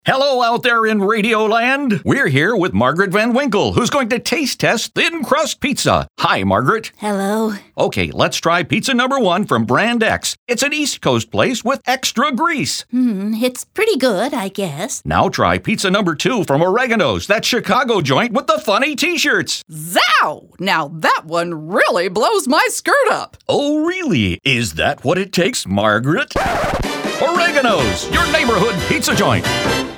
Hello out there in Radioland. We're here with Margaret Van Winkle, who's going to taste test Thin Crust Pizza. Hi, Margaret. Hello. Okay, let's try pizza number 1 from Brand X. It's an East Coast place with extra grease. It's pretty good, I guess. Now try pizza number 2 from Oregano's, that Chicago joint with the funny t-shirts. Zow! Now that one really blows my skirt up. Oh, really? Is that what it takes, Margaret? Oregano's, your neighborhood pizza joint.